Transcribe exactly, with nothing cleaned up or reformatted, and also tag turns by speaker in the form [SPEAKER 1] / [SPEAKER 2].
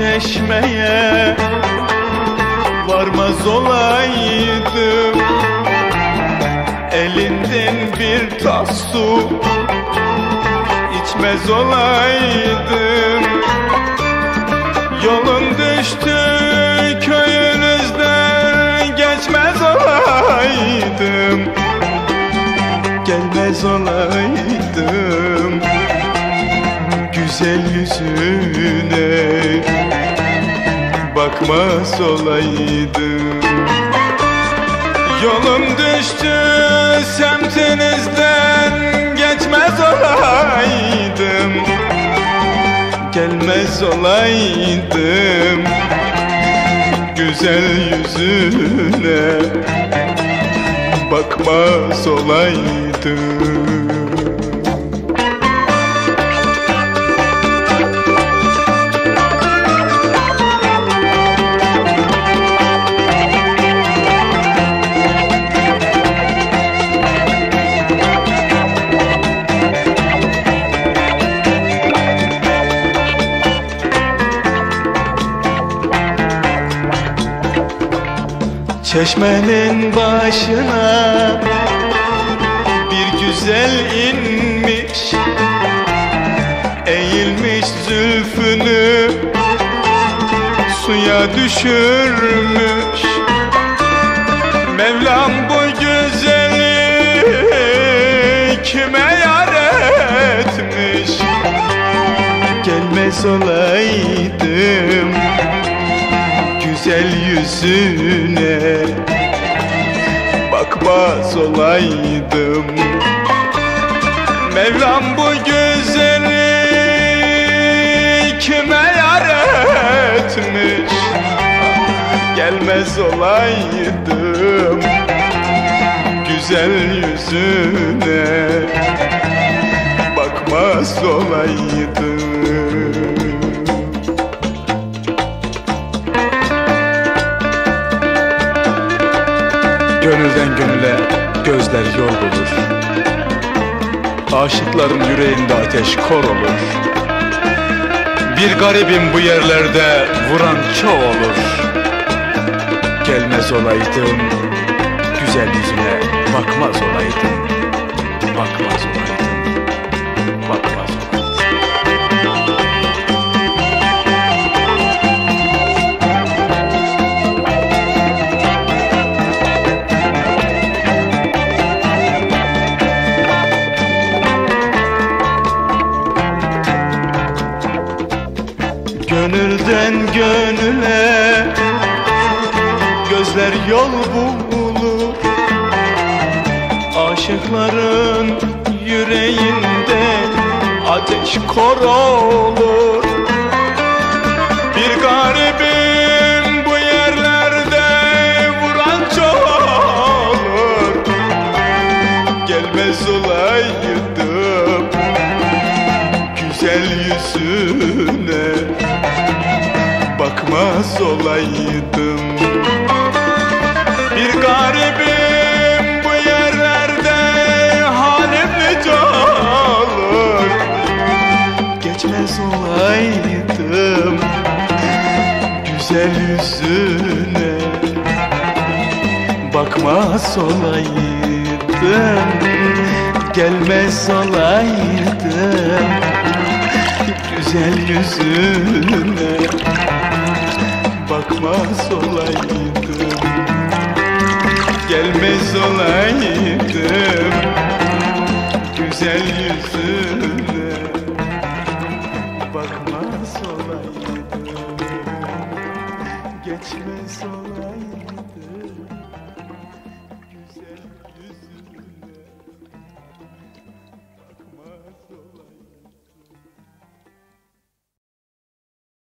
[SPEAKER 1] çeşmeye varmaz olaydım, elinden bir tas su içmez olaydım. Yolun düştü köyünüzden geçmez olaydım, gelmez olaydım güzel yüzüne, bakmaz olaydım. Yolum düştü semtinizden geçmez olaydım, gelmez olaydım güzel yüzüne, bakmaz olaydım. Çeşmenin başına bir güzel inmiş, eğilmiş zülfünü suya düşürmüş. Mevlam bu güzeli kime yar etmiş, gelmez olaydım güzel yüzüne, bakmaz olaydım. Mevlam bu güzeli kime yar etmiş, gelmez olaydım güzel yüzüne, bakmaz olaydım.
[SPEAKER 2] Gönülden gönüle gözler yol bulur, aşıkların yüreğinde ateş kor olur. Bir garibim bu yerlerde vuran çoğu olur, gelmez olaydım güzel yüzüne, bakmaz olaydım, bakmaz olaydım, bakmaz olaydım.
[SPEAKER 1] Gönülden gönüle gözler yol bulur, aşıkların yüreğinde ateş kor olur. Bir garibim bu yerlerde vuran çok olur, gelmez olaydım güzel yüzüne, bakmaz olaydım. Bir garibim bu yerlerde halim nice olur, geçmez olaydım güzel yüzüne, bakmaz olaydım, gelmez olaydım güzel yüzüne, bakmaz olaydım, gelmez olaydım güzel yüzüne, bakmaz olaydım, geçmez olaydım.